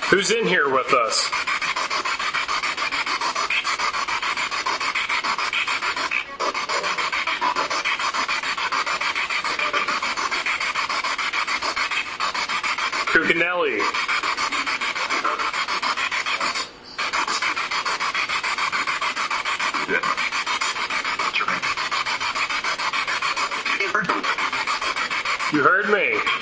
Who's in here with us? Cuccinelli. You heard me.